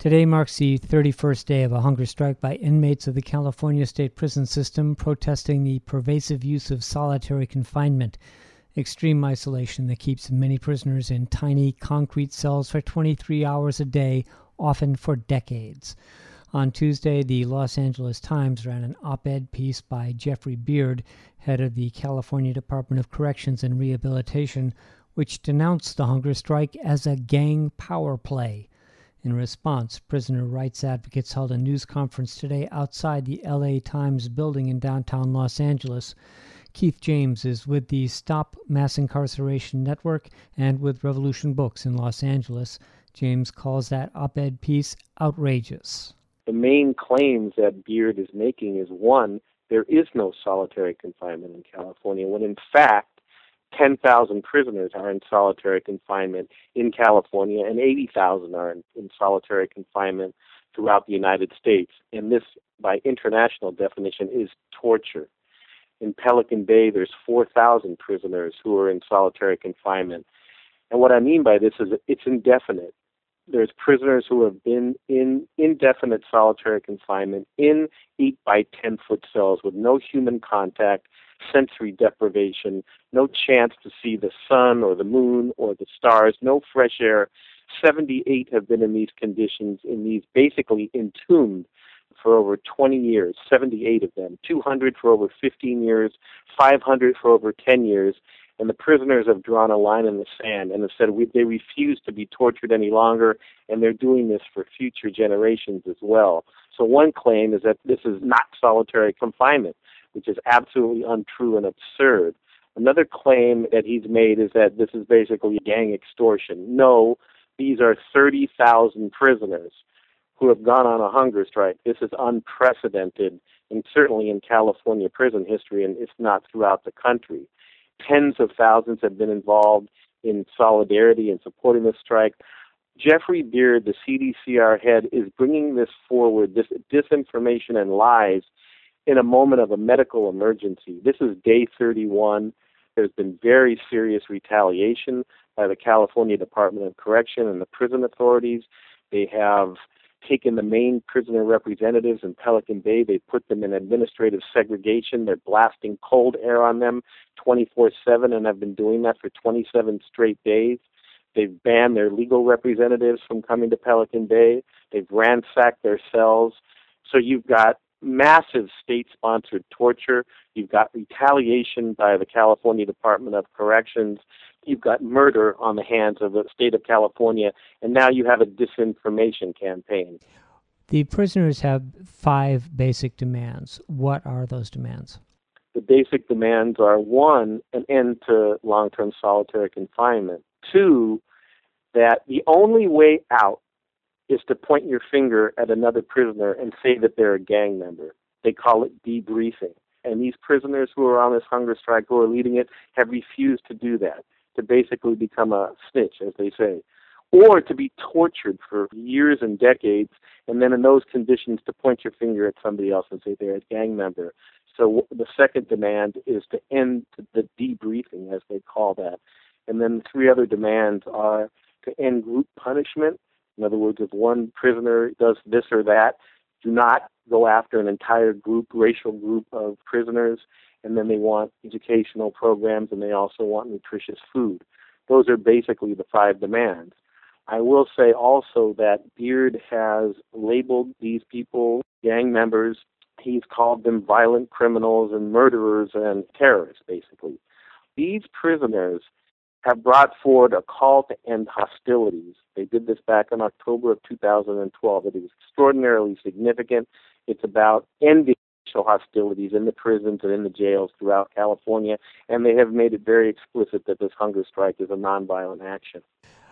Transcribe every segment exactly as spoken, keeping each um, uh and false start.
Today marks the thirty-first day of a hunger strike by inmates of the California State Prison System protesting the pervasive use of solitary confinement, extreme isolation that keeps many prisoners in tiny concrete cells for twenty-three hours a day, often for decades. On Tuesday, the Los Angeles Times ran an op-ed piece by Jeffrey Beard, head of the California Department of Corrections and Rehabilitation, which denounced the hunger strike as a gang power play. In response, prisoner rights advocates held a news conference today outside the L A Times building in downtown Los Angeles. Keith James is with the Stop Mass Incarceration Network and with Revolution Books in Los Angeles. James calls that op-ed piece outrageous. The main claims that Beard is making is, one, there is no solitary confinement in California, when in fact ten thousand prisoners are in solitary confinement in California and eighty thousand are in, in solitary confinement throughout the United States. And this, by international definition, is torture. In Pelican Bay, there's four thousand prisoners who are in solitary confinement. And what I mean by this is that it's indefinite. There's prisoners who have been in indefinite solitary confinement in eight by ten foot cells with no human contact, sensory deprivation, no chance to see the sun or the moon or the stars, no fresh air. seventy-eight have been in these conditions, in these basically entombed for over twenty years, seventy-eight of them, two hundred for over fifteen years, five hundred for over ten years. And the prisoners have drawn a line in the sand and have said we, they refuse to be tortured any longer, and they're doing this for future generations as well. So one claim is that this is not solitary confinement, which is absolutely untrue and absurd. Another claim that he's made is that this is basically gang extortion. No, these are thirty thousand prisoners who have gone on a hunger strike. This is unprecedented, and certainly in California prison history, and if not throughout the country. Tens of thousands have been involved in solidarity and supporting this strike. Jeffrey Beard, the C D C R head, is bringing this forward, this disinformation and lies, in a moment of a medical emergency. This is day thirty-one. There's been very serious retaliation by the California Department of Correction and the prison authorities. They have taken the main prisoner representatives in Pelican Bay. They put them in administrative segregation. They're blasting cold air on them twenty-four seven and have been doing that for twenty-seven straight days. They've banned their legal representatives from coming to Pelican Bay. They've ransacked their cells. So you've got massive state-sponsored torture. You've got retaliation by the California Department of Corrections. You've got murder on the hands of the state of California, and now you have a disinformation campaign. The prisoners have five basic demands. What are those demands? The basic demands are, one, an end to long-term solitary confinement. Two, that the only way out is to point your finger at another prisoner and say that they're a gang member. They call it debriefing. And these prisoners who are on this hunger strike, who are leading it, have refused to do that, to basically become a snitch, as they say, or to be tortured for years and decades, and then in those conditions to point your finger at somebody else and say they're a gang member. So the second demand is to end the debriefing, as they call that. And then the three other demands are to end group punishment. In other words, if one prisoner does this or that, do not go after an entire group, racial group of prisoners. And then they want educational programs, and they also want nutritious food. Those are basically the five demands. I will say also that Beard has labeled these people gang members. He's called them violent criminals and murderers and terrorists, basically. These prisoners have brought forward a call to end hostilities. They did this back in October of two thousand twelve. It is extraordinarily significant. It's about ending racial hostilities in the prisons and in the jails throughout California, and they have made it very explicit that this hunger strike is a nonviolent action.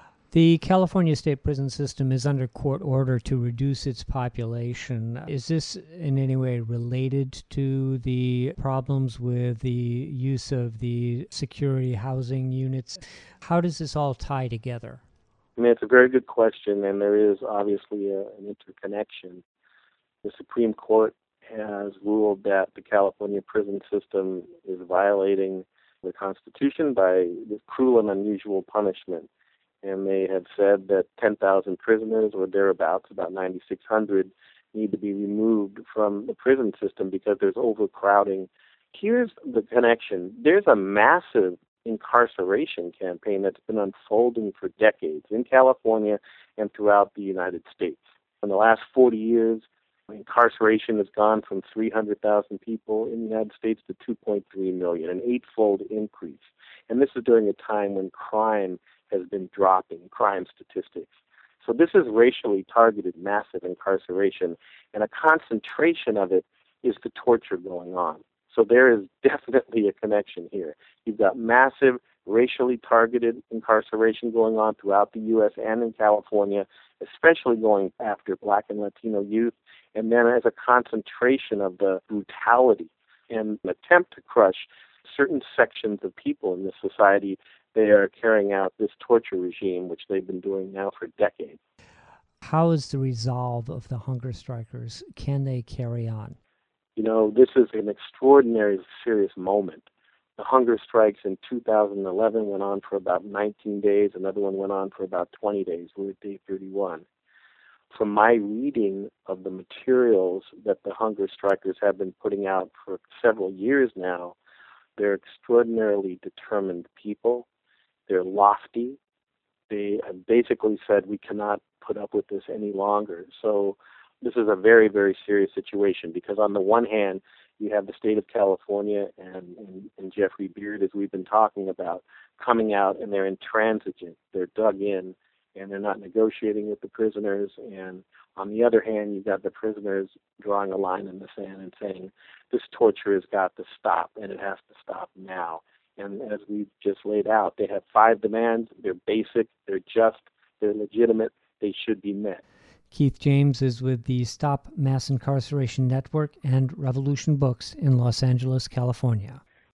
The California State Prison System is under court order to reduce its population. Is this in any way related to the problems with the use of the security housing units? How does this all tie together? I mean, it's a very good question, and there is obviously a, an interconnection. The Supreme Court has ruled that the California prison system is violating the Constitution by this cruel and unusual punishment. and they have said that ten thousand prisoners or thereabouts, about ninety-six hundred, need to be removed from the prison system because there's overcrowding. Here's the connection. There's a massive incarceration campaign that's been unfolding for decades in California and throughout the United States. In the last forty years, incarceration has gone from three hundred thousand people in the United States to two point three million, an eightfold increase. And this is during a time when crime has been dropping, crime statistics. So this is racially targeted massive incarceration, and a concentration of it is the torture going on. So there is definitely a connection here. You've got massive racially targeted incarceration going on throughout the U S and in California, especially going after Black and Latino youth, and then as a concentration of the brutality and an attempt to crush certain sections of people in this society. They are carrying out this torture regime, which they've been doing now for decades. How is the resolve of the hunger strikers? Can they carry on? You know, this is an extraordinary, serious moment. The hunger strikes in two thousand eleven went on for about nineteen days. Another one went on for about twenty days. We're at day thirty-one. From my reading of the materials that the hunger strikers have been putting out for several years now, they're extraordinarily determined people. They're lofty. They have basically said, we cannot put up with this any longer. So this is a very, very serious situation because on the one hand, you have the state of California and, and, and Jeffrey Beard, as we've been talking about, coming out and they're intransigent. They're dug in and they're not negotiating with the prisoners. And on the other hand, you've got the prisoners drawing a line in the sand and saying, this torture has got to stop and it has to stop now. And as we've just laid out, they have five demands. They're basic, they're just, they're legitimate, they should be met. Keith James is with the Stop Mass Incarceration Network and Revolution Books in Los Angeles, California.